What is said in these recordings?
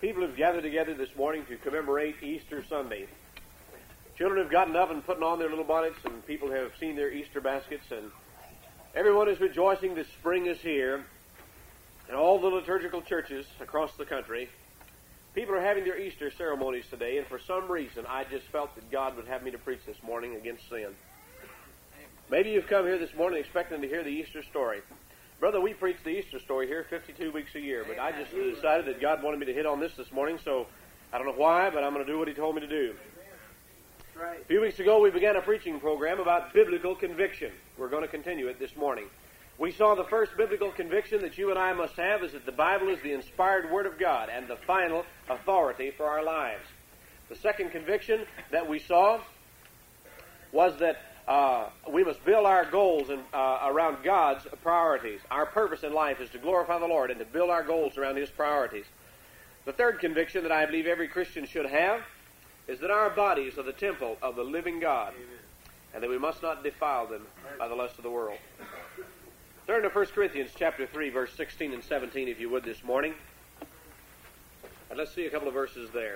People have gathered together this morning to commemorate Easter Sunday. Children have gotten up and putting on their little bonnets, and people have seen their Easter baskets, and everyone is rejoicing that spring is here. In all the liturgical churches across the country, people are having their Easter ceremonies today, and for some reason I just felt that God would have me to preach this morning against sin. Maybe you've come here this morning expecting to hear the Easter story. Brother, we preach the Easter story here 52 weeks a year, but I just decided that God wanted me to hit on this morning, so I don't know why, but I'm going to do what He told me to do. A few weeks ago, we began a preaching program about biblical conviction. We're going to continue it this morning. We saw the first biblical conviction that you and I must have is that the Bible is the inspired Word of God and the final authority for our lives. The second conviction that we saw was that we must build our goals around God's priorities. Our purpose in life is to glorify the Lord and to build our goals around His priorities. The third conviction that I believe every Christian should have is that our bodies are the temple of the living God, and that we must not defile them by the lust of the world. Turn to 1 Corinthians chapter 3, verse 16 and 17, if you would, this morning. And let's see a couple of verses there.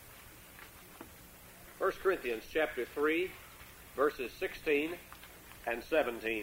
1 Corinthians chapter 3, verses 16 and 17.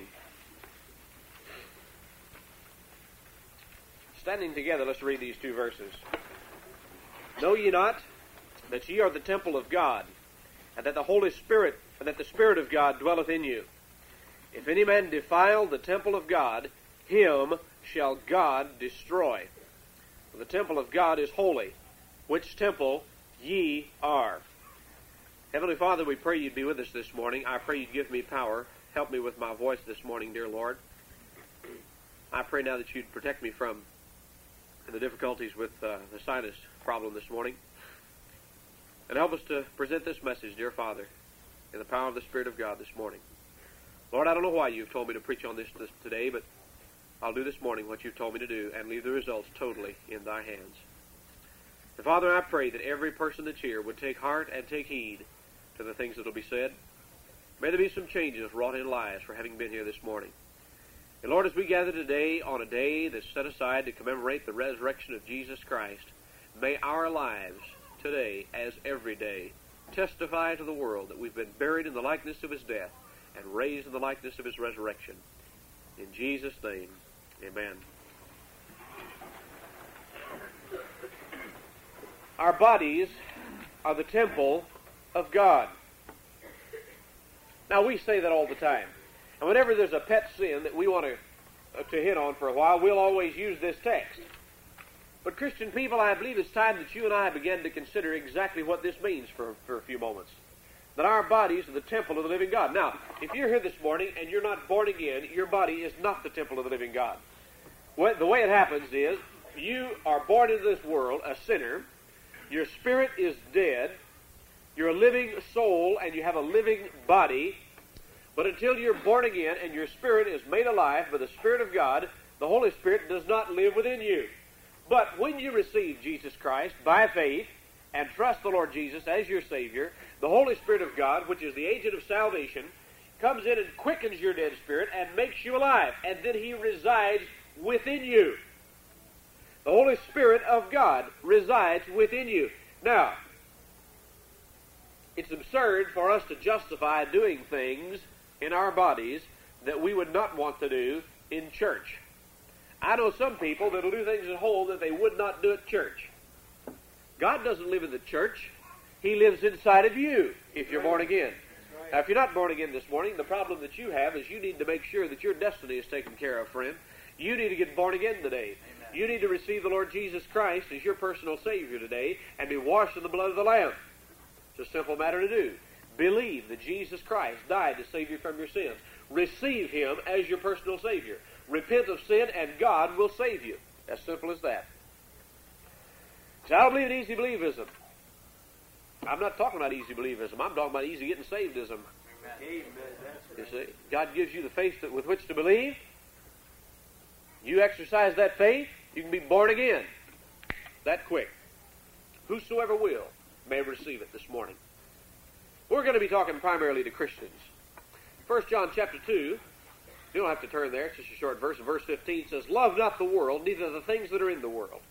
Standing together, let's read these two verses. Know ye not that ye are the temple of God, and that the Spirit of God dwelleth in you? If any man defile the temple of God, him shall God destroy. For the temple of God is holy, which temple ye are. Heavenly Father, we pray You'd be with us this morning. I pray You'd give me power. Help me with my voice this morning, dear Lord. I pray now that You'd protect me from the difficulties with the sinus problem this morning. And help us to present this message, dear Father, in the power of the Spirit of God this morning. Lord, I don't know why You've told me to preach on this today, but I'll do this morning what You've told me to do and leave the results totally in Thy hands. And Father, I pray that every person that's here would take heart and take heed to the things that will be said. May there be some changes wrought in lives for having been here this morning. And Lord, as we gather today on a day that's set aside to commemorate the resurrection of Jesus Christ, may our lives today, as every day, testify to the world that we've been buried in the likeness of His death and raised in the likeness of His resurrection. In Jesus' name, amen. Our bodies are the temple of God. Now, we say that all the time. And whenever there's a pet sin that we want to hit on for a while, we'll always use this text. But Christian people, I believe it's time that you and I begin to consider exactly what this means for a few moments. That our bodies are the temple of the living God. Now, if you're here this morning and you're not born again, your body is not the temple of the living God. The way it happens is, you are born into this world a sinner, your spirit is dead, you're a living soul, and you have a living body, but until you're born again and your spirit is made alive by the Spirit of God, the Holy Spirit does not live within you. But when you receive Jesus Christ by faith and trust the Lord Jesus as your Savior, the Holy Spirit of God, which is the agent of salvation, comes in and quickens your dead spirit and makes you alive, and then He resides within you. The Holy Spirit of God resides within you. Now, it's absurd for us to justify doing things in our bodies that we would not want to do in church. I know some people that will do things at home that they would not do at church. God doesn't live in the church. He lives inside of you if you're born again. Now, if you're not born again this morning, the problem that you have is you need to make sure that your destiny is taken care of, friend. You need to get born again today. Amen. You need to receive the Lord Jesus Christ as your personal Savior today and be washed in the blood of the Lamb. It's a simple matter to do. Believe that Jesus Christ died to save you from your sins. Receive Him as your personal Savior. Repent of sin, and God will save you. As simple as that. So I don't believe in easy believism. I'm not talking about easy believism. I'm talking about easy getting savedism. Amen. You see, God gives you the faith with which to believe. You exercise that faith, you can be born again. That quick. Whosoever will may receive it this morning. We're going to be talking primarily to Christians. 1 John chapter 2, you don't have to turn there, it's just a short verse. Verse 15 says, Love not the world, neither the things that are in the world.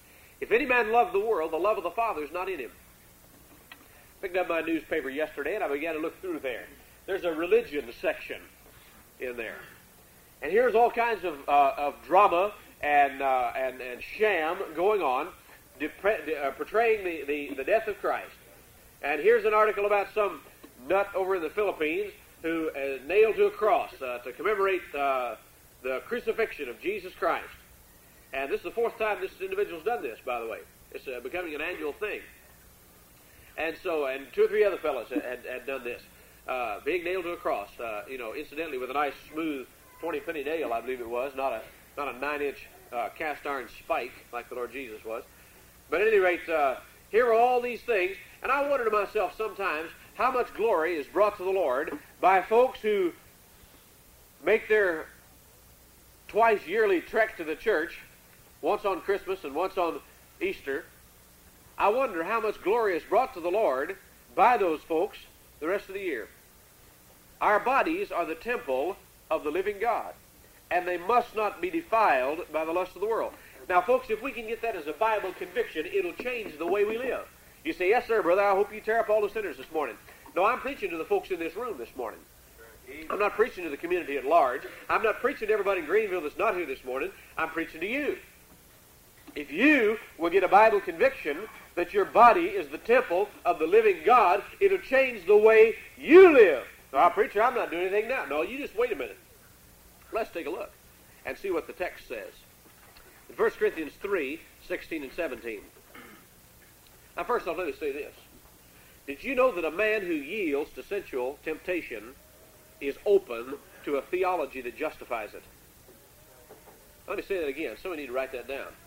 If any man love the world, the love of the Father is not in him. Picked up my newspaper yesterday, and I began to look through there. There's a religion section in there. And here's all kinds of drama and sham going on, portraying the death of Christ. And here's an article about some nut over in the Philippines who nailed to a cross to commemorate the crucifixion of Jesus Christ. And this is the fourth time this individual's done this, by the way. It's becoming an annual thing. And so, and two or three other fellows had done this, being nailed to a cross. Incidentally, with a nice, smooth 20-penny nail, I believe it was, not a 9-inch cast iron spike like the Lord Jesus was. But at any rate, here are all these things, and I wonder to myself sometimes how much glory is brought to the Lord by folks who make their twice yearly trek to the church, once on Christmas and once on Easter. I wonder how much glory is brought to the Lord by those folks the rest of the year. Our bodies are the temple of the living God, and they must not be defiled by the lust of the world. Now, folks, if we can get that as a Bible conviction, it'll change the way we live. You say, yes, sir, brother, I hope you tear up all the sinners this morning. No, I'm preaching to the folks in this room this morning. I'm not preaching to the community at large. I'm not preaching to everybody in Greenville that's not here this morning. I'm preaching to you. If you will get a Bible conviction that your body is the temple of the living God, it'll change the way you live. Now, preacher, I'm not doing anything now. No, you just wait a minute. Let's take a look and see what the text says. In 1 Corinthians 3, 16 and 17. Now, first off, let me say this. Did you know that a man who yields to sensual temptation is open to a theology that justifies it? Let me say that again. Somebody need to write that down.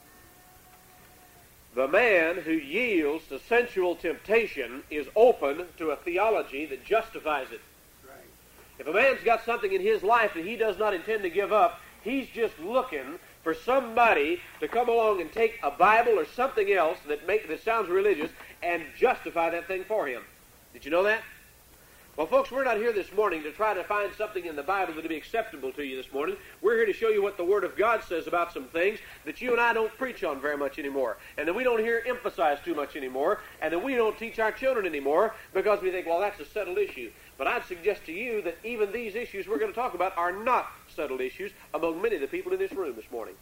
The man who yields to sensual temptation is open to a theology that justifies it. Right. If a man's got something in his life that he does not intend to give up, he's just looking for somebody to come along and take a Bible or something else that sounds religious and justify that thing for him. Did you know that? Well, folks, we're not here this morning to try to find something in the Bible that will be acceptable to you this morning. We're here to show you what the Word of God says about some things that you and I don't preach on very much anymore, and that we don't hear emphasized too much anymore, and that we don't teach our children anymore because we think, well, that's a settled issue. But I'd suggest to you that even these issues we're going to talk about are not settled issues among many of the people in this room this morning.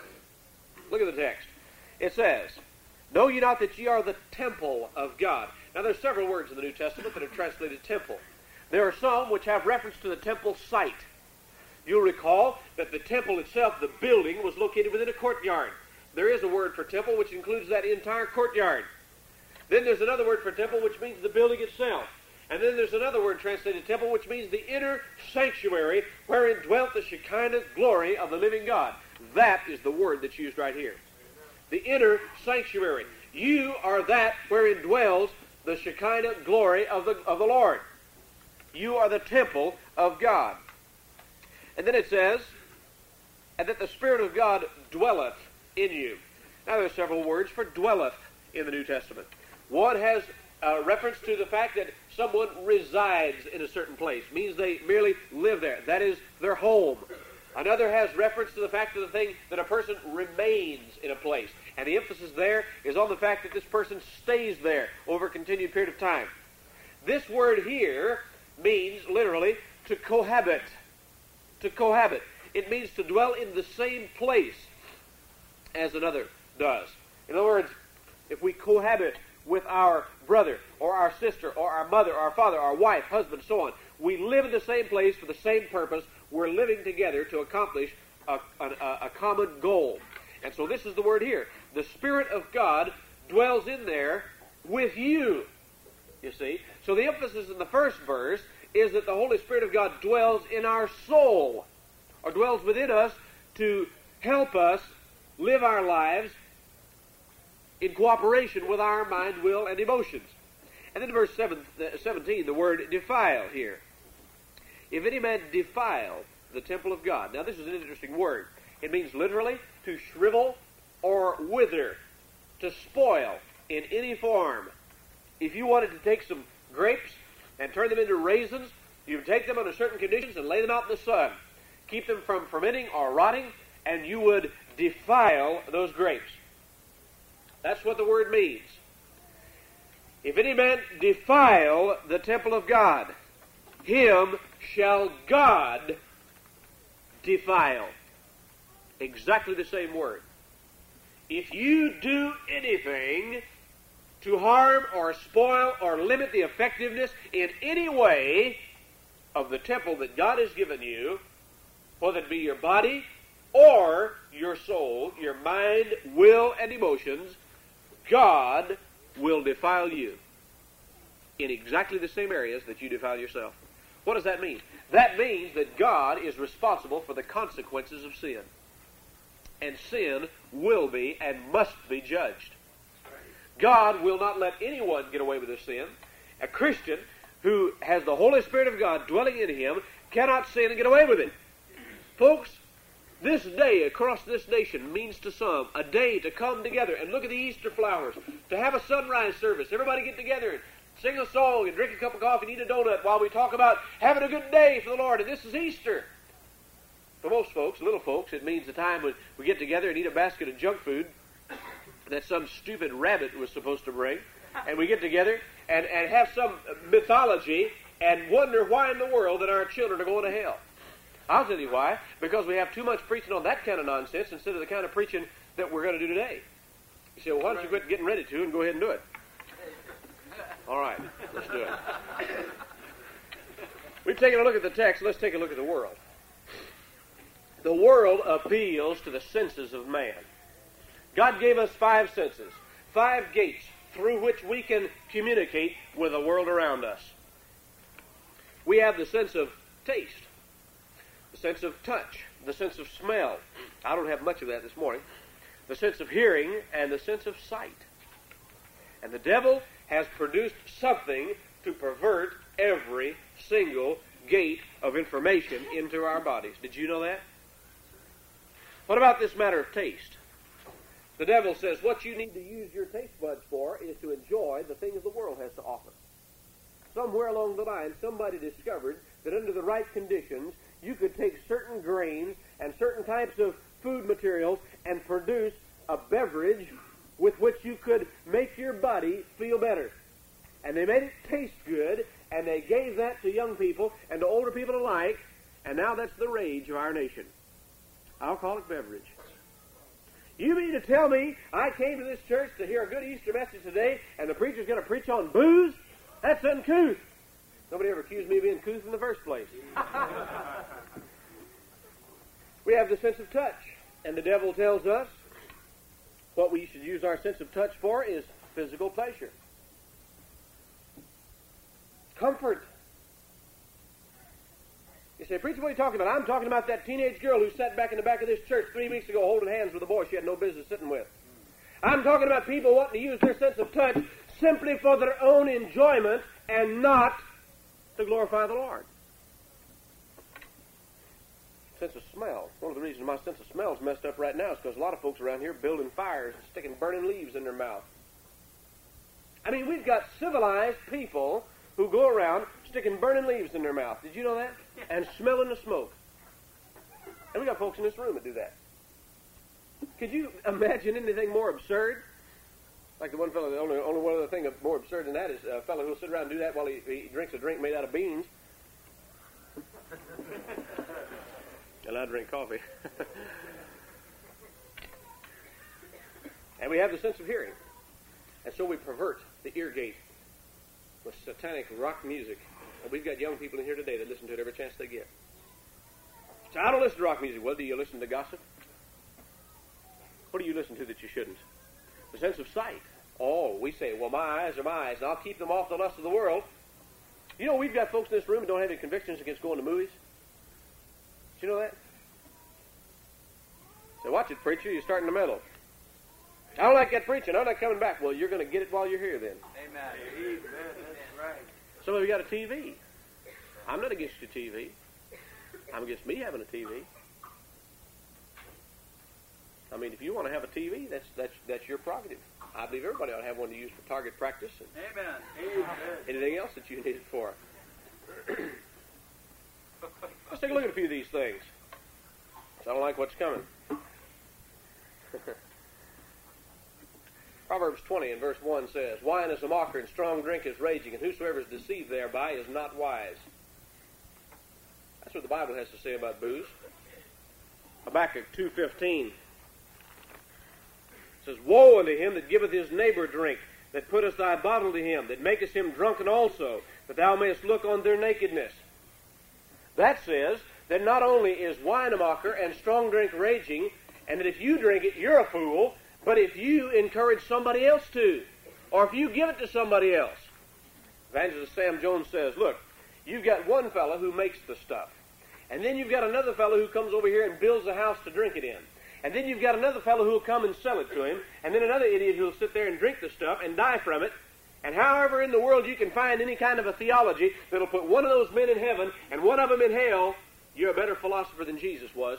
Look at the text. It says, "Know ye not that ye are the temple of God?" Now, there's several words in the New Testament that are translated temple. There are some which have reference to the temple site. You'll recall that the temple itself, the building, was located within a courtyard. There is a word for temple which includes that entire courtyard. Then there's another word for temple which means the building itself. And then there's another word translated temple which means the inner sanctuary wherein dwelt the Shekinah glory of the living God. That is the word that's used right here. The inner sanctuary. You are that wherein dwells the Shekinah glory of the Lord. You are the temple of God. And then it says, and that the Spirit of God dwelleth in you. Now there are several words for dwelleth in the New Testament. One has reference to the fact that someone resides in a certain place, means they merely live there. That is their home. Another has reference to the fact of the thing that a person remains in a place. And the emphasis there is on the fact that this person stays there over a continued period of time. This word here means literally to cohabit. To cohabit. It means to dwell in the same place as another does. In other words, if we cohabit with our brother or our sister or our mother or our father, our wife, husband, so on, we live in the same place for the same purpose. We're living together to accomplish a common goal. And so this is the word here. The Spirit of God dwells in there with you, you see. So the emphasis in the first verse is that the Holy Spirit of God dwells in our soul, or dwells within us to help us live our lives in cooperation with our mind, will, and emotions. And then verse 17, the word defile here. If any man defile the temple of God. Now this is an interesting word. It means literally to shrivel or wither, to spoil in any form. If you wanted to take some grapes and turn them into raisins, you would take them under certain conditions and lay them out in the sun. Keep them from fermenting or rotting, and you would defile those grapes. That's what the word means. If any man defile the temple of God, him shall God defile. Exactly the same word. If you do anything to harm or spoil or limit the effectiveness in any way of the temple that God has given you, whether it be your body or your soul, your mind, will, and emotions, God will defile you in exactly the same areas that you defile yourself. What does that mean? That means that God is responsible for the consequences of sin. And sin will be and must be judged. God will not let anyone get away with their sin. A Christian who has the Holy Spirit of God dwelling in him cannot sin and get away with it. Folks, this day across this nation means to some a day to come together and look at the Easter flowers, to have a sunrise service. Everybody get together and sing a song and drink a cup of coffee and eat a donut while we talk about having a good day for the Lord. And this is Easter. For most folks, little folks, it means the time when we get together and eat a basket of junk food that some stupid rabbit was supposed to bring. And we get together and have some mythology and wonder why in the world that our children are going to hell. I'll tell you why. Because we have too much preaching on that kind of nonsense instead of the kind of preaching that we're going to do today. You say, well, why don't you quit getting ready to and go ahead and do it? All right, let's do it. We've taken a look at the text. Let's take a look at the world. The world appeals to the senses of man. God gave us 5 senses, 5 gates through which we can communicate with the world around us. We have the sense of taste, the sense of touch, the sense of smell. I don't have much of that this morning. The sense of hearing and the sense of sight. And the devil has produced something to pervert every single gate of information into our bodies. Did you know that? What about this matter of taste? The devil says what you need to use your taste buds for is to enjoy the things the world has to offer. Somewhere along the line, somebody discovered that under the right conditions, you could take certain grains and certain types of food materials and produce a beverage with which you could make your body feel better. And they made it taste good, and they gave that to young people and to older people alike, and now that's the rage of our nation. Alcoholic beverage. You mean to tell me I came to this church to hear a good Easter message today, and the preacher's going to preach on booze? That's uncouth. Nobody ever accused me of being couth in the first place. We have the sense of touch, and the devil tells us what we should use our sense of touch for is physical pleasure. Comfort. You say, preacher, what are you talking about? I'm talking about that teenage girl who sat back in the back of this church 3 weeks ago holding hands with a boy she had no business sitting with. I'm talking about people wanting to use their sense of touch simply for their own enjoyment and not to glorify the Lord. Sense of smell. One of the reasons my sense of smell is messed up right now is because a lot of folks around here building fires and sticking burning leaves in their mouth. I mean, we've got civilized people who go around sticking burning leaves in their mouth. Did you know that? And smelling the smoke. And we got folks in this room that do that. Could you imagine anything more absurd? Like the one fellow, the only one other thing more absurd than that is a fellow who'll sit around and do that while he drinks a drink made out of beans. And I drink coffee. And we have the sense of hearing. And so we pervert the ear gate with satanic rock music. And we've got young people in here today that listen to it every chance they get. So I don't listen to rock music. Well, do you listen to gossip? What do you listen to that you shouldn't? The sense of sight. Oh, we say, well, my eyes are my eyes, and I'll keep them off the lust of the world. You know, we've got folks in this room who don't have any convictions against going to movies. Did you know that? So watch it, preacher. You're starting to meddle. I don't like that preaching. I don't like coming back. Well, you're going to get it while you're here then. Amen. Amen. That's right. Some of you got a TV. I'm not against your TV. I'm against me having a TV. I mean, if you want to have a TV, that's your prerogative. I believe everybody ought to have one to use for target practice and Amen. anything else that you need it for. Let's take a look at a few of these things. So I don't like what's coming. Proverbs 20 and verse 1 says, "Wine is a mocker, and strong drink is raging, and whosoever is deceived thereby is not wise." That's what the Bible has to say about booze. Habakkuk 2:15 says, "Woe unto him that giveth his neighbor drink, that putteth thy bottle to him, that makest him drunken also, that thou mayest look on their nakedness." That says that not only is wine a mocker and strong drink raging, and that if you drink it, you're a fool, but if you encourage somebody else to, or if you give it to somebody else. Evangelist Sam Jones says, look, you've got one fellow who makes the stuff, and then you've got another fellow who comes over here and builds a house to drink it in. And then you've got another fellow who will come and sell it to him, and then another idiot who will sit there and drink the stuff and die from it. And however in the world you can find any kind of a theology that'll put one of those men in heaven and one of them in hell, you're a better philosopher than Jesus was.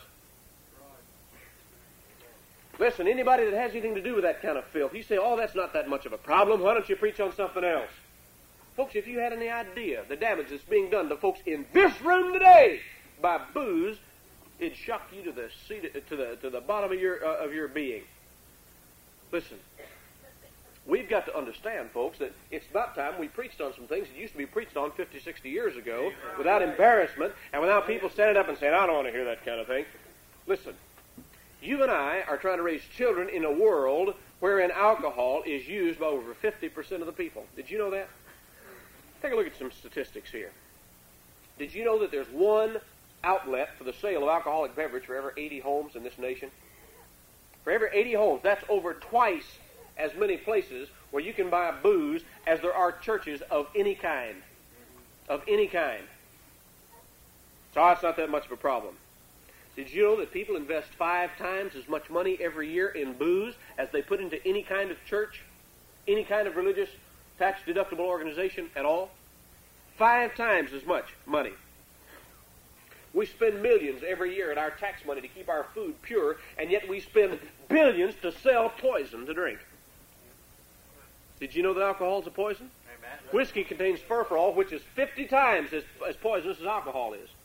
Listen, anybody that has anything to do with that kind of filth, you say, oh, that's not that much of a problem. Why don't you preach on something else? Folks, if you had any idea the damage that's being done to folks in this room today by booze, it'd shock you to the seat, to the bottom of your being. Listen, we've got to understand, folks, that it's about time we preached on some things that used to be preached on 50, 60 years ago without embarrassment and without people standing up and saying, I don't want to hear that kind of thing. Listen, you and I are trying to raise children in a world wherein alcohol is used by over 50% of the people. Did you know that? Take a look at some statistics here. Did you know that there's one outlet for the sale of alcoholic beverage for every 80 homes in this nation? For every 80 homes, that's over twice as many places where you can buy booze as there are churches of any kind. Of any kind. So it's not that much of a problem. Did you know that people invest 5 times as much money every year in booze as they put into any kind of church, any kind of religious tax-deductible organization at all? 5 times as much money. We spend millions every year in our tax money to keep our food pure, and yet we spend billions to sell poison to drink. Did you know that alcohol is a poison? Amen. Whiskey contains furfural, which is 50 times as poisonous as alcohol is.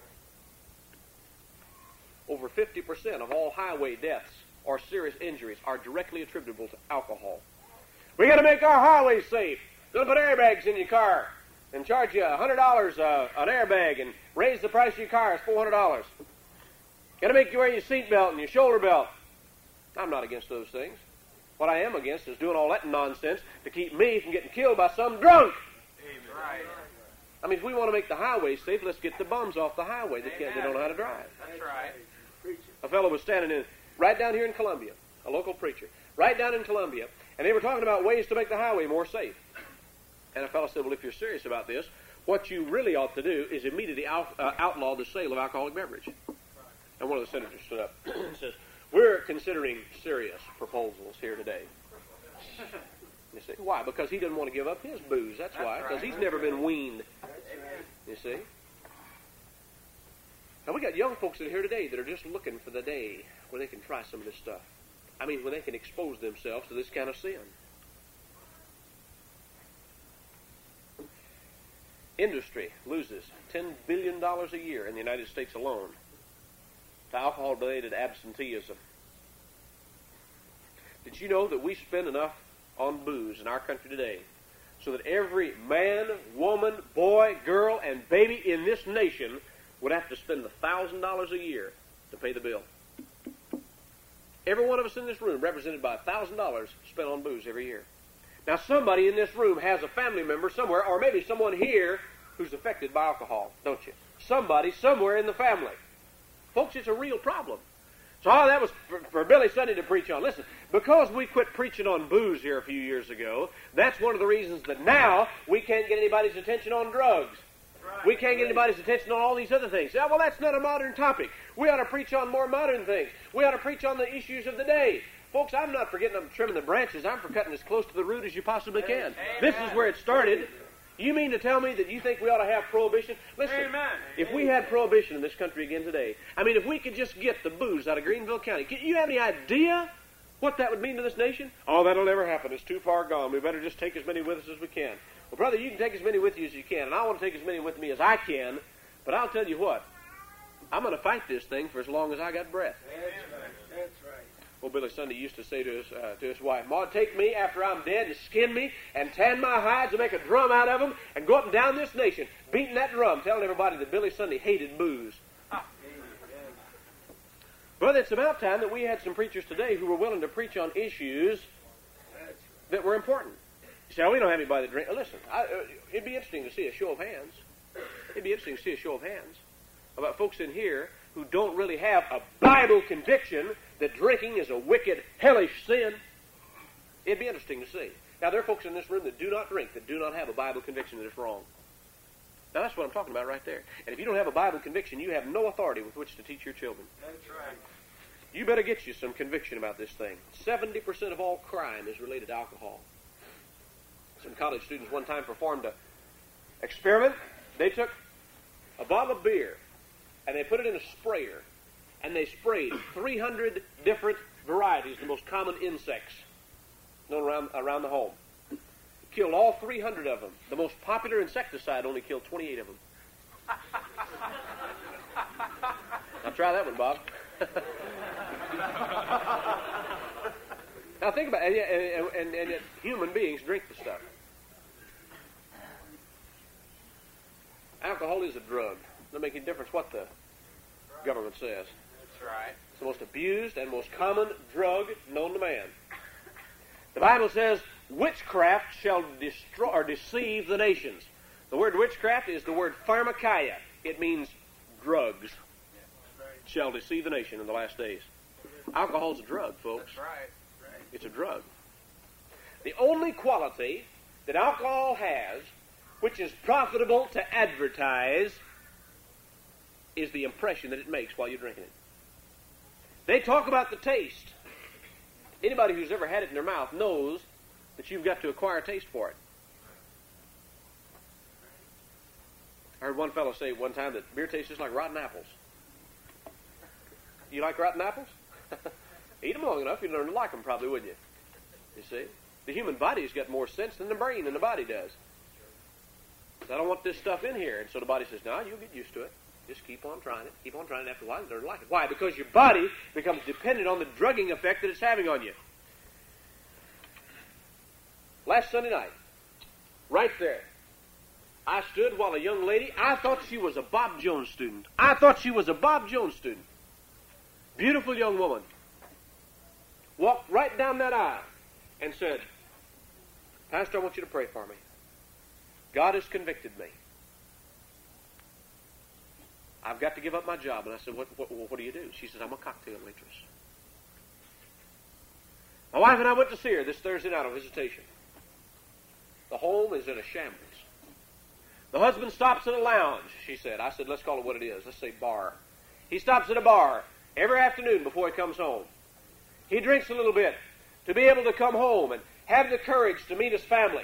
Over 50% of all highway deaths or serious injuries are directly attributable to alcohol. We got to make our highways safe. Don't put airbags in your car and charge you $100 an airbag and raise the price of your car. It's $400. Got to make you wear your seatbelt and your shoulder belt. I'm not against those things. What I am against is doing all that nonsense to keep me from getting killed by some drunk. Amen. Right. I mean, if we want to make the highway safe, let's get the bums off the highway that they don't know how to drive. That's right. A fellow was standing right down here in Columbia, a local preacher, right down in Columbia, and they were talking about ways to make the highway more safe. And a fellow said, well, if you're serious about this, what you really ought to do is immediately outlaw the sale of alcoholic beverage. And one of the senators stood up and says, we're considering serious proposals here today. You see, why? Because he doesn't want to give up his booze. That's why. Because he's never been weaned. You see? Now, we got young folks in here today that are just looking for the day where they can try some of this stuff. I mean, when they can expose themselves to this kind of sin. Industry loses $10 billion a year in the United States alone to alcohol-related absenteeism. Did you know that we spend enough on booze in our country today so that every man, woman, boy, girl, and baby in this nation would have to spend $1,000 a year to pay the bill? Every one of us in this room represented by $1,000 spent on booze every year. Now, somebody in this room has a family member somewhere, or maybe someone here who's affected by alcohol, don't you? Somebody somewhere in the family. Folks, it's a real problem. So that was for Billy Sunday to preach on. Listen, because we quit preaching on booze here a few years ago, that's one of the reasons that now we can't get anybody's attention on drugs. We can't get anybody's attention on all these other things. Well, that's not a modern topic. We ought to preach on more modern things. We ought to preach on the issues of the day. Folks, I'm not for getting up and trimming the branches. I'm for cutting as close to the root as you possibly can. This is where it started. You mean to tell me that you think we ought to have prohibition? Listen, if we had prohibition in this country again today, I mean, if we could just get the booze out of Greenville County, you have any idea what that would mean to this nation? Oh, that'll never happen. It's too far gone. We better just take as many with us as we can. Well, brother, you can take as many with you as you can, and I want to take as many with me as I can, but I'll tell you what, I'm going to fight this thing for as long as I got breath. That's right. Well, Billy Sunday used to say to his wife, "Ma, take me after I'm dead and skin me and tan my hides and make a drum out of them and go up and down this nation, beating that drum, telling everybody that Billy Sunday hated booze." Well, it's about time that we had some preachers today who were willing to preach on issues that were important. You say, "Oh, we don't have anybody that drink." Listen, it'd be interesting to see a show of hands. It'd be interesting to see a show of hands about folks in here who don't really have a Bible conviction that drinking is a wicked, hellish sin. It'd be interesting to see. Now, there are folks in this room that do not drink, that do not have a Bible conviction that it's wrong. Now, that's what I'm talking about right there. And if you don't have a Bible conviction, you have no authority with which to teach your children. That's right. You better get you some conviction about this thing. 70% of all crime is related to alcohol. Some college students one time performed an experiment. They took a bottle of beer and they put it in a sprayer, and they sprayed 300 different varieties, the most common insects known around the home. Killed all 300 of them. The most popular insecticide only killed 28 of them. Now try that one, Bob. Now think about it, and yet human beings drink the stuff. Alcohol is a drug. Doesn't make any difference what the government says. That's right. It's the most abused and most common drug known to man. The Bible says, "Witchcraft shall destroy or deceive the nations." The word witchcraft is the word pharmakia. It means drugs. Shall deceive the nation in the last days. Alcohol's a drug, folks. That's right. It's a drug. The only quality that alcohol has, which is profitable to advertise, is the impression that it makes while you're drinking it. They talk about the taste. Anybody who's ever had it in their mouth knows that you've got to acquire a taste for it. I heard one fellow say one time that beer tastes just like rotten apples. You like rotten apples? Eat them long enough, you'd learn to like them probably, wouldn't you? You see? The human body's got more sense than the brain and the body does. So I don't want this stuff in here. And so the body says, "No, you'll get used to it. Just keep on trying it. Keep on trying it. After a while, you learn to like it." Why? Because your body becomes dependent on the drugging effect that it's having on you. Last Sunday night, right there, I stood while a young lady, I thought she was a Bob Jones student. Beautiful young woman. Walked right down that aisle and said, "Pastor, I want you to pray for me. God has convicted me. I've got to give up my job." And I said, what do you do? She says, "I'm a cocktail waitress." My wife and I went to see her this Thursday night on visitation. The home is in a shambles. The husband stops at a lounge, she said. I said, "Let's call it what it is. Let's say bar." He stops at a bar every afternoon before he comes home. He drinks a little bit to be able to come home and have the courage to meet his family.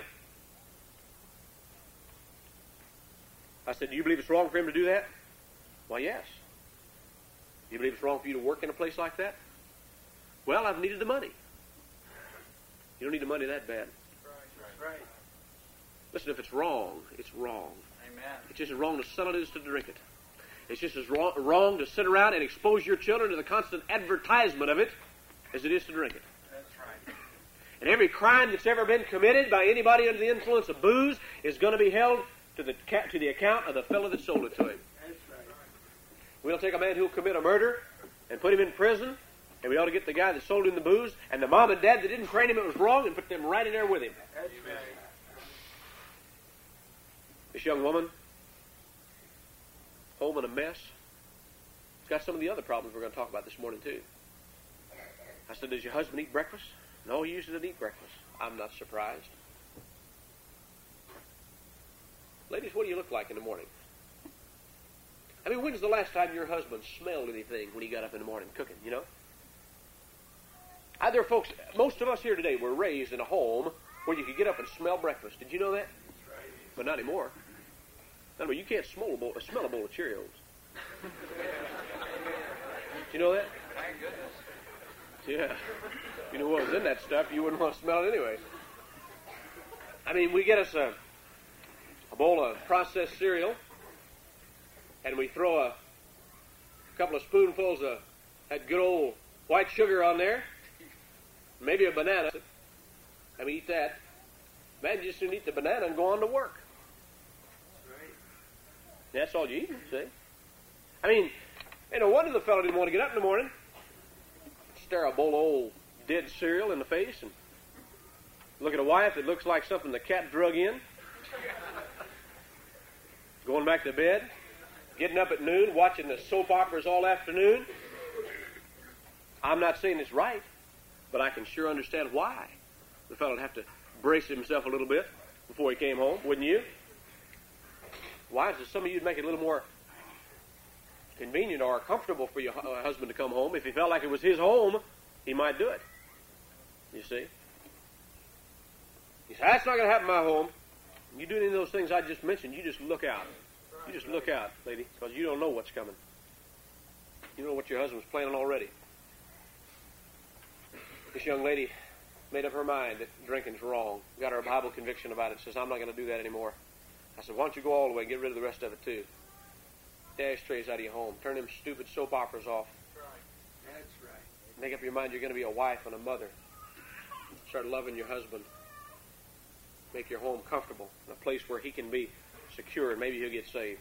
I said, "Do you believe it's wrong for him to do that?" "Well, yes." "Do you believe it's wrong for you to work in a place like that?" "Well, I've needed the money." You don't need the money that bad. That's right. Listen, if it's wrong, it's wrong. Amen. It's just as wrong to sell it as to drink it. It's just as wrong to sit around and expose your children to the constant advertisement of it as it is to drink it. That's right. And every crime that's ever been committed by anybody under the influence of booze is going to be held to the account of the fellow that sold it to him. That's right. We'll take a man who'll commit a murder and put him in prison, and we ought to get the guy that sold him the booze and the mom and dad that didn't train him it was wrong and put them right in there with him. That's right. This young woman, home in a mess, has got some of the other problems we're going to talk about this morning too. I said, "Does your husband eat breakfast?" "No, he usually doesn't eat breakfast." I'm not surprised. Ladies, what do you look like in the morning? I mean, when's the last time your husband smelled anything when he got up in the morning cooking, you know? There are folks, most of us here today were raised in a home where you could get up and smell breakfast. Did you know that? That's right. But not anymore. No, you can't smell a bowl of Cheerios. Did you know that? Thank goodness. Yeah. You know what was in that stuff, you wouldn't want to smell it anyway. I mean, we get us a bowl of processed cereal, and we throw a couple of spoonfuls of that good old white sugar on there, Maybe a banana. I mean, eat that. Man, just soon eat the banana and go on to work. That's all you eat, see? I mean, no wonder the fellow didn't want to get up in the morning, stare a bowl of old dead cereal in the face, and look at a wife that looks like something the cat drug in, going back to bed, getting up at noon, watching the soap operas all afternoon. I'm not saying it's right, but I can sure understand why the fellow would have to brace himself a little bit before he came home, wouldn't you? Wives, some of you would make it a little more convenient or comfortable for your husband to come home. If he felt like it was his home, he might do it. You see? You say, that's not going to happen in my home. You do any of those things I just mentioned, you just look out. You just look out, lady, because you don't know what's coming. You don't know what your husband's planning already. This young lady made up her mind that drinking's wrong. Got her a Bible conviction about it. Says, I'm not going to do that anymore. I said, why don't you go all the way and get rid of the rest of it too? The ashtrays out of your home. Turn them stupid soap operas off. That's right. That's right. Make up your mind you're going to be a wife and a mother. Start loving your husband. Make your home comfortable, in a place where he can be secure, and maybe he'll get saved.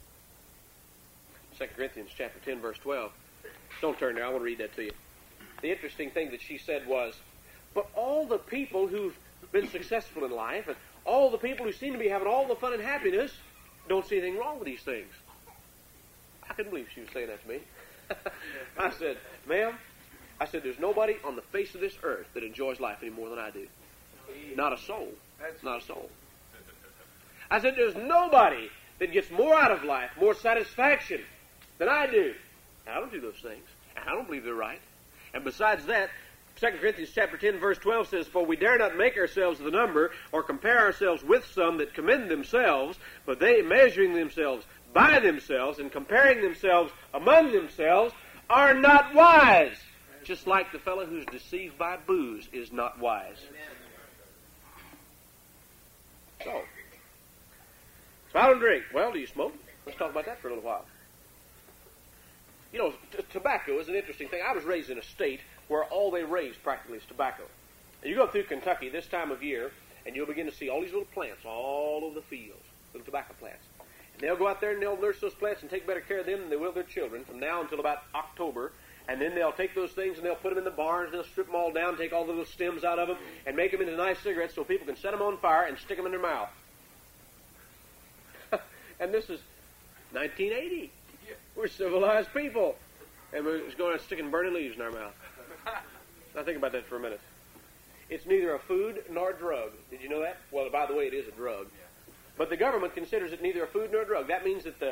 2 Corinthians chapter 10, verse 12. Don't turn there. I want to read that to you. The interesting thing that she said was, but all the people who've been successful in life, and all the people who seem to be having all the fun and happiness, don't see anything wrong with these things. I couldn't believe she was saying that to me. I said, ma'am, I said, there's nobody on the face of this earth that enjoys life any more than I do. Not a soul. Not a soul. I said, there's nobody that gets more out of life, more satisfaction than I do. And I don't do those things. And I don't believe they're right. And besides that, 2 Corinthians chapter 10, verse 12 says, for we dare not make ourselves the number or compare ourselves with some that commend themselves, but they, measuring themselves by themselves and comparing themselves among themselves, are not wise. Just like the fellow who's deceived by booze is not wise. So I don't drink. Well, do you smoke? Let's talk about that for a little while. You know, tobacco is an interesting thing. I was raised in a state where all they raise practically is tobacco. And you go through Kentucky this time of year, and you'll begin to see all these little plants all over the fields, little tobacco plants. And they'll go out there and they'll nurse those plants and take better care of them than they will their children from now until about October. And then they'll take those things and they'll put them in the barns, and they'll strip them all down, take all the little stems out of them, and make them into nice cigarettes so people can set them on fire and stick them in their mouth. And this is 1980. We're civilized people. And we're just going and sticking burning leaves in our mouth. Now think about that for a minute. It's neither a food nor a drug. Did you know that? Well, by the way, it is a drug. But the government considers it neither a food nor a drug. That means that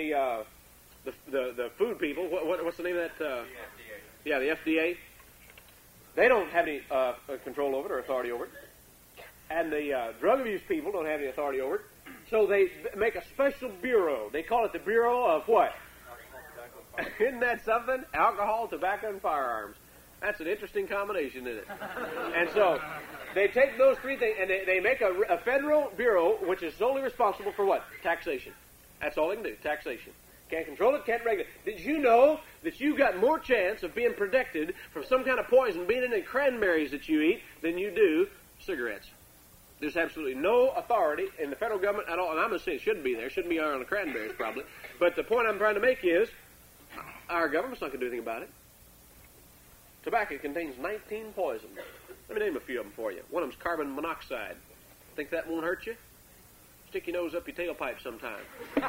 the food people, what's the name of that? The FDA. Yeah, the FDA. They don't have any control over it or authority over it. And the drug abuse people don't have any authority over it. So they make a special bureau. They call it the Bureau of what? Isn't that something? Alcohol, tobacco, and firearms. That's an interesting combination, isn't it? And so they take those three things and they make a federal bureau which is solely responsible for what? Taxation. That's all they can do, taxation. Can't control it, can't regulate it. Did you know that you've got more chance of being protected from some kind of poison being in the cranberries that you eat than you do cigarettes? There's absolutely no authority in the federal government at all. And I'm going to say it shouldn't be there. It shouldn't be on the cranberries, probably. But the point I'm trying to make is our government's not going to do anything about it. Tobacco contains 19 poisons. Let me name a few of them for you. One of them's carbon monoxide. Think that won't hurt you? Stick your nose up your tailpipe sometime.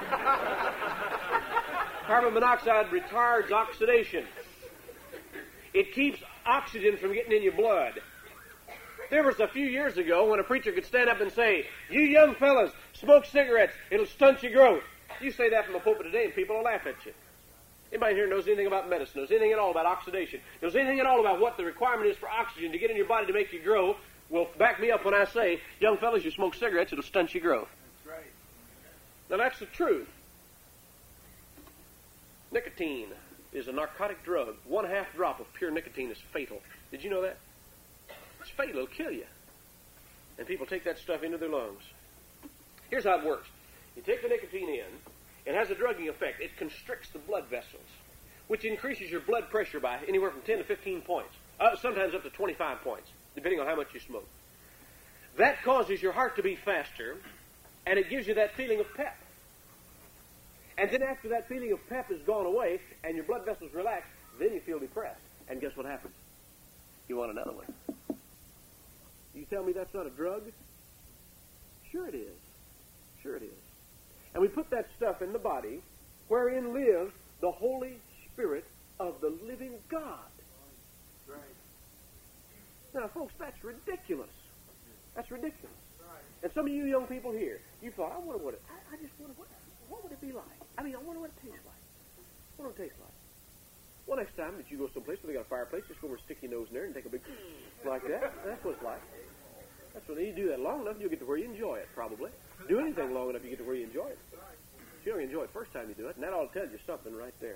Carbon monoxide retards oxidation. It keeps oxygen from getting in your blood. There was a few years ago when a preacher could stand up and say, you young fellas, smoke cigarettes, it'll stunt your growth. You say that from the pulpit today and people will laugh at you. Anybody here knows anything about medicine, knows anything at all about oxidation, knows anything at all about what the requirement is for oxygen to get in your body to make you grow, will back me up when I say, young fellas, you smoke cigarettes, it'll stunt your growth. That's right. Now that's the truth. Nicotine is a narcotic drug. 1/2 drop of pure nicotine is fatal. Did you know that? It's fatal. It'll kill you. And people take that stuff into their lungs. Here's how it works. You take the nicotine in. It has a drugging effect. It constricts the blood vessels, which increases your blood pressure by anywhere from 10 to 15 points. sometimes up to 25 points, depending on how much you smoke. That causes your heart to beat faster, and it gives you that feeling of pep. And then after that feeling of pep has gone away and your blood vessels relax, then you feel depressed. And guess what happens? You want another one. You tell me that's not a drug? Sure it is. Sure it is. And we put that stuff in the body wherein lives the Holy Spirit of the living God. Right. Now, folks, that's ridiculous. That's ridiculous. Right. And some of you young people here, you thought, I wonder I just wonder what would it be like? I mean, I wonder what it tastes like. What would it taste like? Well, next time that you go someplace where they got a fireplace, just go over and stick your nose in there and take a big like that. That's what it's like. That's what you do that long enough, you'll get to where you enjoy it, probably. Do anything long enough, you get to where you enjoy it. If you don't enjoy it first time you do it, and that ought to tell you something right there.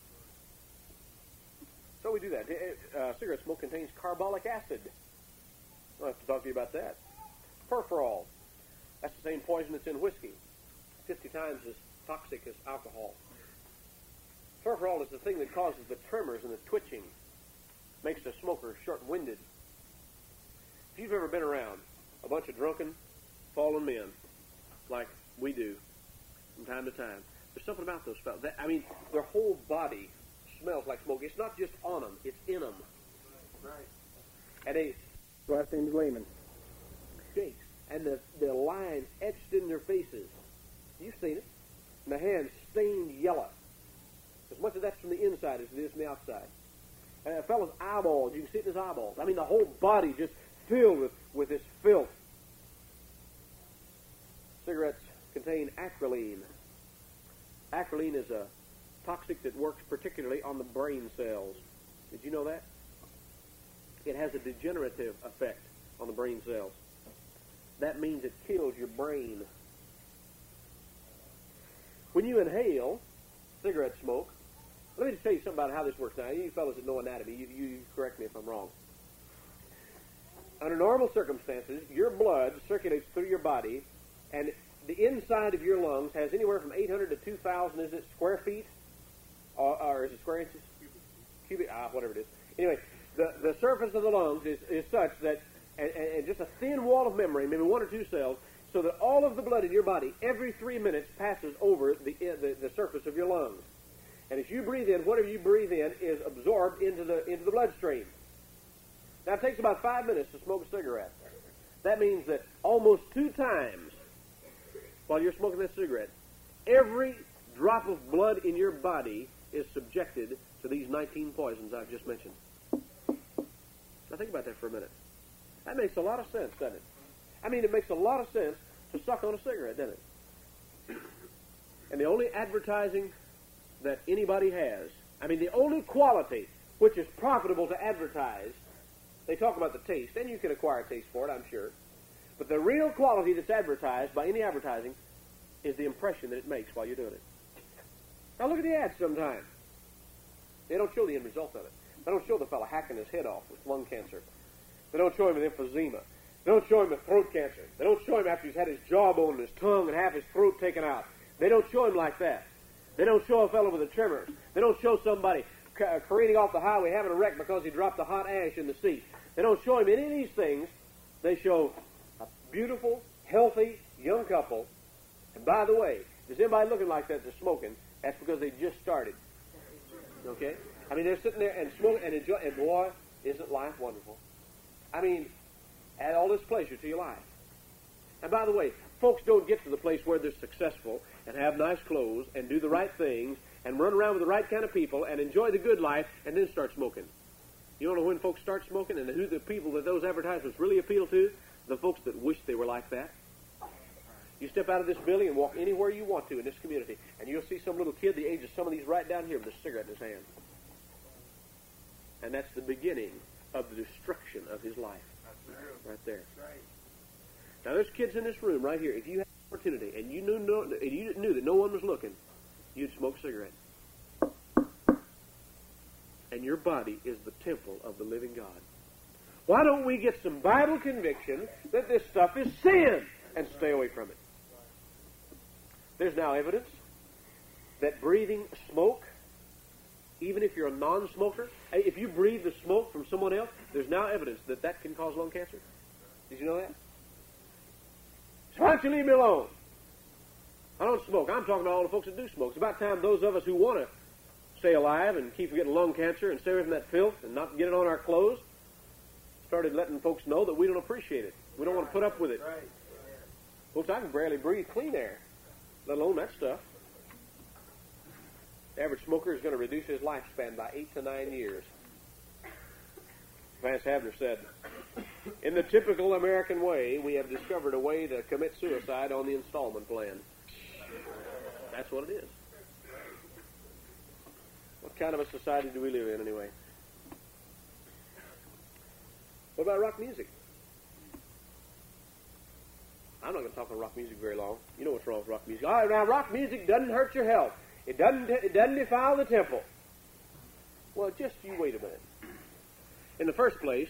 So we do that. Cigarette smoke contains carbolic acid. I'll have to talk to you about that. Furfural. That's the same poison that's in whiskey. 50 times as toxic as alcohol. Furfural is the thing that causes the tremors and the twitching. Makes the smoker short-winded. If you've ever been around a bunch of drunken, fallen men, like we do from time to time, there's something about those fellas. Their whole body smells like smoke. It's not just on them, it's in them. Right. And last name's Lehman. Shakes. And the lines etched in their faces. You've seen it. And the hands stained yellow. As much of that's from the inside as it is from the outside. And a fellow's eyeballs, you can see it in his eyeballs. I mean, the whole body just filled with this filth. Cigarettes contain acrolein. Acrolein is a toxic that works particularly on the brain cells. Did you know that? It has a degenerative effect on the brain cells. That means it kills your brain. When you inhale cigarette smoke, let me just tell you something about how this works now. You fellas that know anatomy, you correct me if I'm wrong. Under normal circumstances, your blood circulates through your body, and the inside of your lungs has anywhere from 800 to 2,000, is it square feet? Or is it square inches? Cubic, whatever it is. Anyway, the surface of the lungs is such that, and just a thin wall of membrane, maybe one or two cells, so that all of the blood in your body every 3 minutes passes over the surface of your lungs. And as you breathe in, whatever you breathe in is absorbed into the bloodstream. Now, it takes about 5 minutes to smoke a cigarette. That means that almost 2 times while you're smoking that cigarette, every drop of blood in your body is subjected to these 19 poisons I've just mentioned. Now, think about that for a minute. That makes a lot of sense, doesn't it? I mean, it makes a lot of sense to suck on a cigarette, doesn't it? And the only advertising that anybody has, the only quality which is profitable to advertise, they talk about the taste, and you can acquire a taste for it, I'm sure. But the real quality that's advertised by any advertising is the impression that it makes while you're doing it. Now look at the ads sometimes. They don't show the end result of it. They don't show the fellow hacking his head off with lung cancer. They don't show him with emphysema. They don't show him with throat cancer. They don't show him after he's had his jawbone and his tongue and half his throat taken out. They don't show him like that. They don't show a fellow with a tremor. They don't show somebody careening off the highway having a wreck because he dropped the hot ash in the seat. They don't show him any of these things. They show a beautiful, healthy, young couple. And by the way, if there's anybody looking like that that's smoking, that's because they just started. Okay? They're sitting there and smoking and enjoying, and boy, isn't life wonderful. Add all this pleasure to your life. And by the way, folks don't get to the place where they're successful and have nice clothes and do the right things and run around with the right kind of people and enjoy the good life and then start smoking. You don't know when folks start smoking and who the people that those advertisements really appeal to? The folks that wish they were like that. You step out of this building and walk anywhere you want to in this community, and you'll see some little kid the age of some of these right down here with a cigarette in his hand. And that's the beginning of the destruction of his life. Right there. Now, there's kids in this room right here. If you had an opportunity and you knew that no one was looking, you'd smoke a cigarette. And your body is the temple of the living God. Why don't we get some Bible conviction that this stuff is sin and stay away from it? There's now evidence that breathing smoke even if you're a non-smoker, if you breathe the smoke from someone else, there's now evidence that that can cause lung cancer. Did you know that? So why don't you leave me alone? I don't smoke. I'm talking to all the folks that do smoke. It's about time those of us who want to stay alive and keep from getting lung cancer and stay away from that filth and not get it on our clothes started letting folks know that we don't appreciate it. We don't want to put up with it. Right. Folks, I can barely breathe clean air, let alone that stuff. The average smoker is going to reduce his lifespan by 8 to 9 years. Vance Havner said, in the typical American way, we have discovered a way to commit suicide on the installment plan. That's what it is. What kind of a society do we live in, anyway? What about rock music? I'm not going to talk about rock music very long. You know what's wrong with rock music. All right, now, rock music doesn't hurt your health. It doesn't defile the temple. Well, just you wait a minute. In the first place,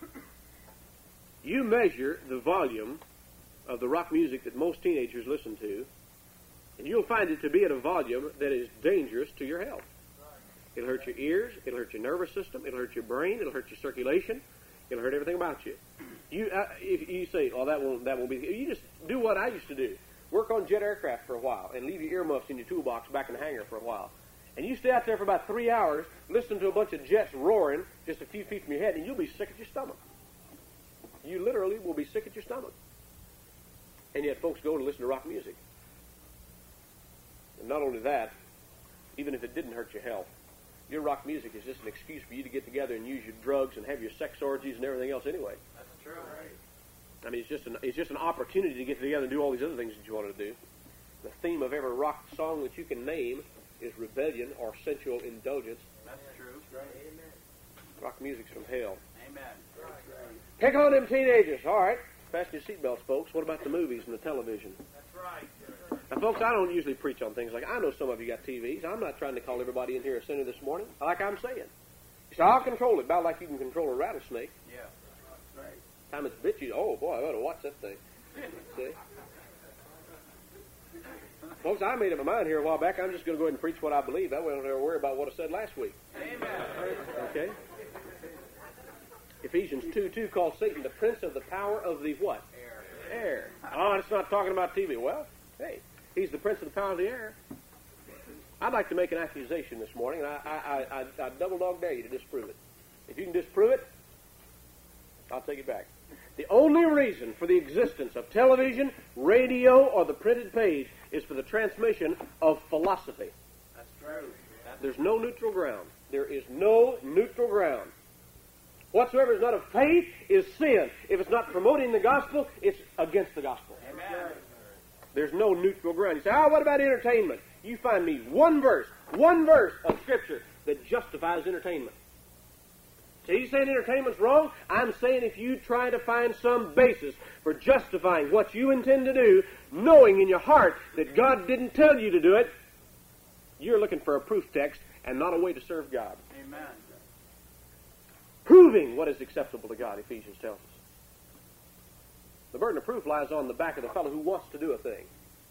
you measure the volume of the rock music that most teenagers listen to, and you'll find it to be at a volume that is dangerous to your health. It'll hurt your ears. It'll hurt your nervous system. It'll hurt your brain. It'll hurt your circulation. It'll hurt everything about you. If you say, "Oh, that won't be," you just do what I used to do: work on jet aircraft for a while, and leave your earmuffs in your toolbox back in the hangar for a while. And you stay out there for about 3 hours, listen to a bunch of jets roaring just a few feet from your head, and you'll be sick at your stomach. You literally will be sick at your stomach. And yet, folks go to listen to rock music. And not only that, even if it didn't hurt your health, your rock music is just an excuse for you to get together and use your drugs and have your sex orgies and everything else anyway. That's true. Right. I mean, it's just an opportunity to get together and do all these other things that you want to do. The theme of every rock song that you can name is rebellion or sensual indulgence. That's true. Right. Amen. Rock music's from hell. Amen. Right. Pick on them teenagers. All right. Fasten your seatbelts, folks. What about the movies and the television? That's right. Now, folks, I don't usually preach on things like, I know some of you got TVs. I'm not trying to call everybody in here a sinner this morning. Like I'm saying. You say, I'll control it, about like you can control a rattlesnake. Yeah. That's right. Time it's bit you, oh, boy, I better watch that thing. See? Folks, I made up my mind here a while back. I'm just going to go ahead and preach what I believe. That way I don't ever worry about what I said last week. Amen. Okay? Ephesians 2:2 calls Satan the prince of the power of the what? Air. Oh, it's not talking about TV. Well, hey, he's the prince of the power of the air. I'd like to make an accusation this morning, and I double dog dare you to disprove it. If you can disprove it, I'll take it back. The only reason for the existence of television, radio, or the printed page is for the transmission of philosophy. That's true. There's no neutral ground. There is no neutral ground. Whatsoever is not of faith is sin. If it's not promoting the gospel, it's against the gospel. Amen. There's no neutral ground. You say, what about entertainment? You find me one verse of Scripture that justifies entertainment. So you saying entertainment's wrong? I'm saying if you try to find some basis for justifying what you intend to do, knowing in your heart that God didn't tell you to do it, you're looking for a proof text and not a way to serve God. Amen. Proving what is acceptable to God, Ephesians tells us. The burden of proof lies on the back of the fellow who wants to do a thing.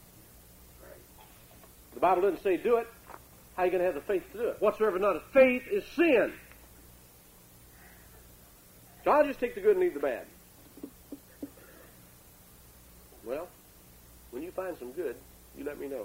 The Bible doesn't say do it. How are you going to have the faith to do it? Whatsoever not of faith is sin. So I'll just take the good and leave the bad. Well, when you find some good, you let me know.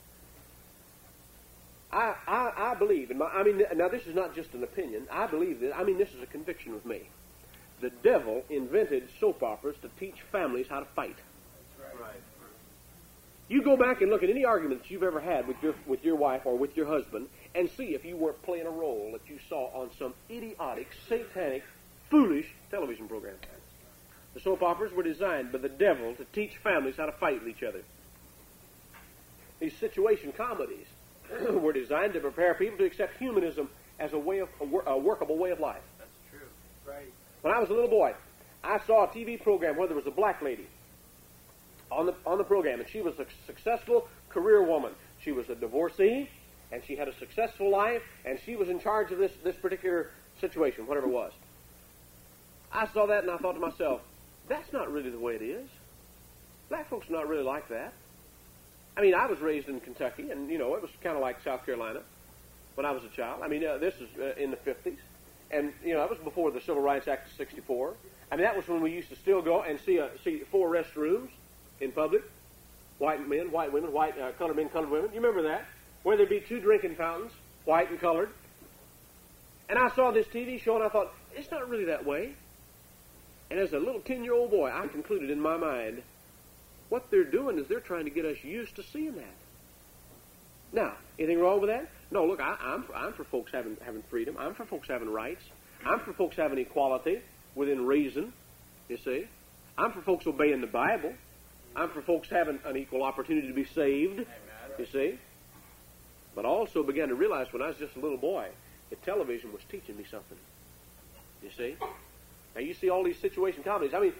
I believe, now this is not just an opinion. I believe this. This is a conviction with me. The devil invented soap operas to teach families how to fight. That's right. You go back and look at any arguments you've ever had with your wife or with your husband and see if you weren't playing a role that you saw on some idiotic, satanic, foolish television program. The soap operas were designed by the devil to teach families how to fight with each other. These situation comedies were designed to prepare people to accept humanism as a workable way of life. That's true. Right. When I was a little boy, I saw a TV program where there was a black lady on the program, and she was a successful career woman. She was a divorcee, and she had a successful life, and she was in charge of this particular situation, whatever it was. I saw that, and I thought to myself, that's not really the way it is. Black folks are not really like that. I was raised in Kentucky, and, it was kind of like South Carolina. when I was a child. I mean, this is in the 50s. And, that was before the Civil Rights Act of 64. I mean, that was when we used to still go and see 4 restrooms in public. White men, white women, colored men, colored women. You remember that? Where there'd be 2 drinking fountains, white and colored. And I saw this TV show and I thought, it's not really that way. And as a little 10-year-old boy, I concluded in my mind, what they're doing is they're trying to get us used to seeing that. Now, anything wrong with that? No, look, I'm for folks having freedom. I'm for folks having rights. I'm for folks having equality within reason, you see. I'm for folks obeying the Bible. I'm for folks having an equal opportunity to be saved, you see. But I also began to realize when I was just a little boy that television was teaching me something, you see. Now, you see all these situation comedies. I mean,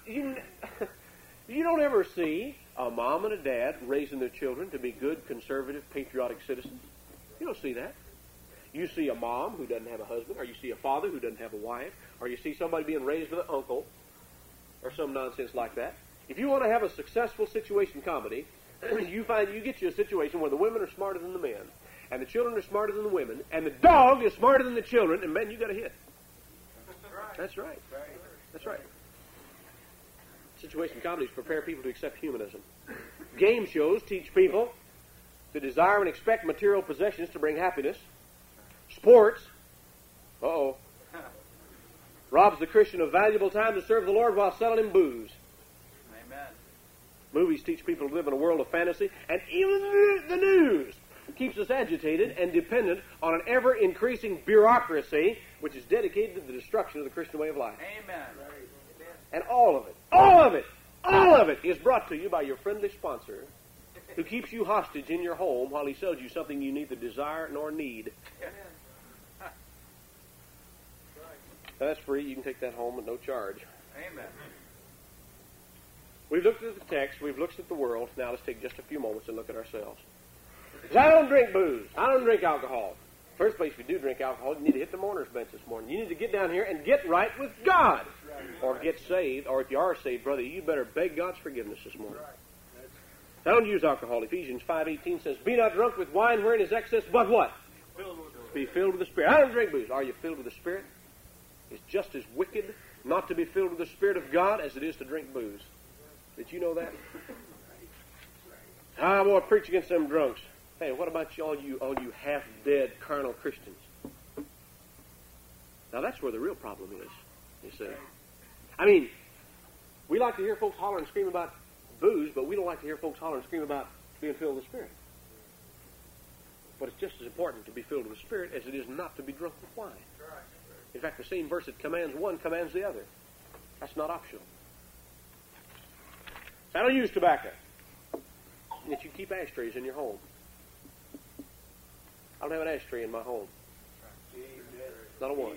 you don't ever see a mom and a dad raising their children to be good, conservative, patriotic citizens. You don't see that. You see a mom who doesn't have a husband, or you see a father who doesn't have a wife, or you see somebody being raised with an uncle, or some nonsense like that. If you want to have a successful situation comedy, you get you a situation where the women are smarter than the men, and the children are smarter than the women, and the dog is smarter than the children, and man, you got a hit. That's right. That's right. Situation comedies prepare people to accept humanism. Game shows teach people to desire and expect material possessions to bring happiness. Sports, robs the Christian of valuable time to serve the Lord while selling him booze. Amen. Movies teach people to live in a world of fantasy, and even the news keeps us agitated and dependent on an ever-increasing bureaucracy which is dedicated to the destruction of the Christian way of life. Amen. And all of it is brought to you by your friendly sponsor who keeps you hostage in your home while he sells you something you neither desire nor need. Now, that's free. You can take that home at no charge. Amen. We've looked at the text. We've looked at the world. Now let's take just a few moments and look at ourselves. I don't drink booze. I don't drink alcohol. First place, if you do drink alcohol, you need to hit the mourner's bench this morning. You need to get down here and get right with God. Or get saved. Or if you are saved, brother, you better beg God's forgiveness this morning. I don't use alcohol. Ephesians 5:18 says, be not drunk with wine wherein is excess, but what? Be filled with the Spirit. I don't drink booze. Are you filled with the Spirit? It's just as wicked not to be filled with the Spirit of God as it is to drink booze. Did you know that? I'm going to preach against them drunks. Hey, what about all you half-dead carnal Christians? Now, that's where the real problem is, you see. I mean, we like to hear folks holler and scream about booze, but we don't like to hear folks holler and scream about being filled with the Spirit. But it's just as important to be filled with the Spirit as it is not to be drunk with wine. In fact, the same verse that commands one commands the other. That's not optional. I don't use tobacco. Yet you keep ashtrays in your home. I don't have an ashtray in my home. Not a one.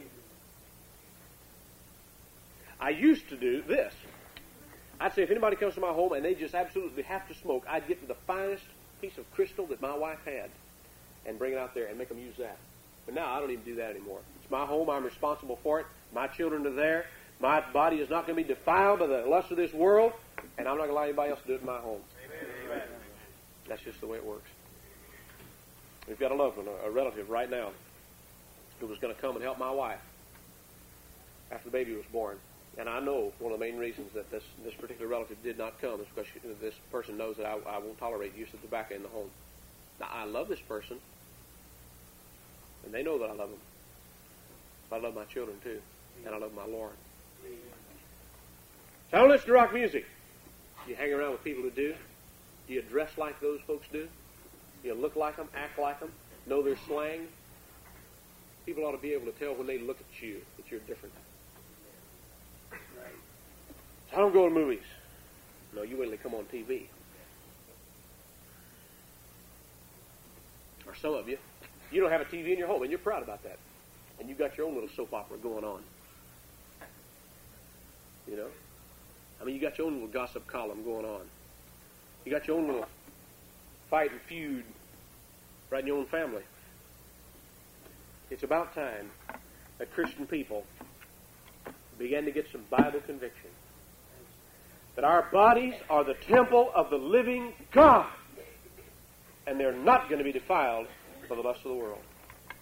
I used to do this. I'd say if anybody comes to my home and they just absolutely have to smoke, I'd get to the finest piece of crystal that my wife had and bring it out there and make them use that. But now I don't even do that anymore. It's my home. I'm responsible for it. My children are there. My body is not going to be defiled by the lust of this world, and I'm not going to allow anybody else to do it in my home. Amen. That's just the way it works. We've got a loved one, a relative right now, who was going to come and help my wife after the baby was born. And I know one of the main reasons that this particular relative did not come is because this person knows that I won't tolerate use of tobacco in the home. Now, I love this person, and they know that I love them. But I love my children, too, and I love my Lord. So I don't listen to rock music. You hang around with people who do. Do you dress like those folks do? Do you look like them, act like them, know their slang? People ought to be able to tell when they look at you that you're different. So I don't go to movies. No, you wait till they come on TV. Or some of you, you don't have a TV in your home, and you're proud about that. And you've got your own little soap opera going on. You know? I mean, you got your own little gossip column going on. You got your own little fight and feud right in your own family. It's about time that Christian people began to get some Bible conviction. That our bodies are the temple of the living God. And they're not going to be defiled by the lust of the world.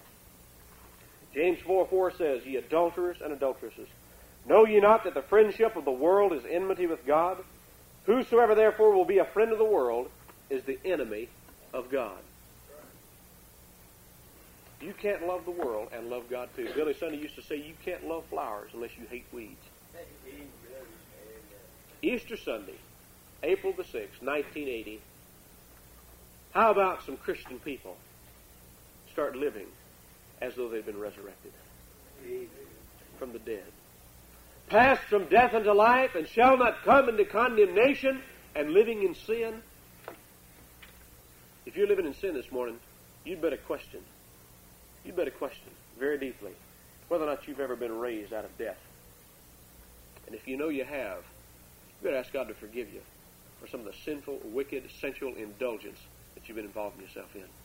James 4:4 says, Ye adulterers and adulteresses, know ye not that the friendship of the world is enmity with God? Whosoever therefore will be a friend of the world is the enemy of God. You can't love the world and love God too. Billy Sunday used to say you can't love flowers unless you hate weeds. Easter Sunday, April the 6th, 1980. How about some Christian people start living as though they've been resurrected from the dead? Passed from death unto life, and shall not come into condemnation, and living in sin. If you're living in sin this morning, you'd better question. You'd better question very deeply whether or not you've ever been raised out of death. And if you know you have, you better ask God to forgive you for some of the sinful, wicked, sensual indulgence that you've been involving yourself in.